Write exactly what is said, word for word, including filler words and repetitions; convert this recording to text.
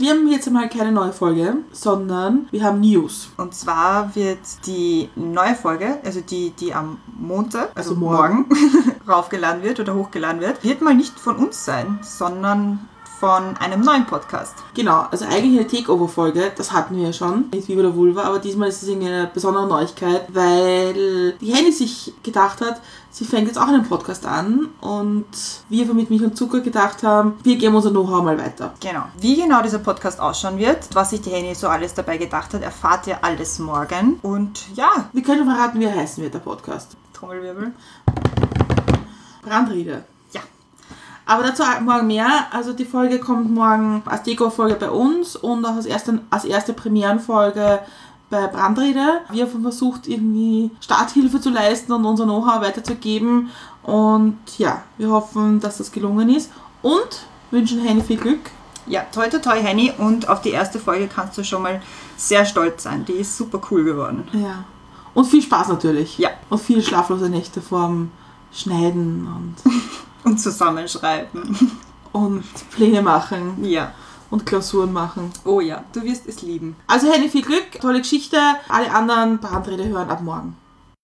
wir haben jetzt einmal keine neue Folge, sondern wir haben News. Und zwar wird die neue Folge, also die, die am Montag, also, Also morgen, morgen raufgeladen wird oder hochgeladen wird, wird mal nicht von uns sein, sondern von einem neuen Podcast. Genau, also eigentlich eine Takeover-Folge, das hatten wir ja schon, mit Viva la Vulva, aber diesmal ist es eine besondere Neuigkeit, weil die Henny sich gedacht hat, sie fängt jetzt auch einen Podcast an und wir von Mit Milch und Zucker gedacht haben, wir geben unser Know-how mal weiter. Genau. Wie genau dieser Podcast ausschauen wird, was sich die Henny so alles dabei gedacht hat, erfahrt ihr alles morgen. Und ja, Wir können verraten, wie er heißen wird, der Podcast. Trommelwirbel. Brandrede. Ja. Aber dazu morgen mehr. Also die Folge kommt morgen als Deko-Folge bei uns und auch als erste, als erste Premierenfolge bei Brandrede. Wir haben versucht, irgendwie Starthilfe zu leisten und unser Know-how weiterzugeben. Und ja, wir hoffen, dass das gelungen ist. Und wünschen Henny viel Glück. Ja, toi toi toi Henny, und auf die erste Folge kannst du schon mal sehr stolz sein. Die ist super cool geworden. Ja. Und viel Spaß natürlich. Ja. Und viele schlaflose Nächte vorm Schneiden und, Und zusammenschreiben. und Pläne machen Ja. und Klausuren machen. Oh ja, du wirst es lieben. Also Henny, viel Glück, tolle Geschichte. Alle anderen Brandrede hören ab morgen.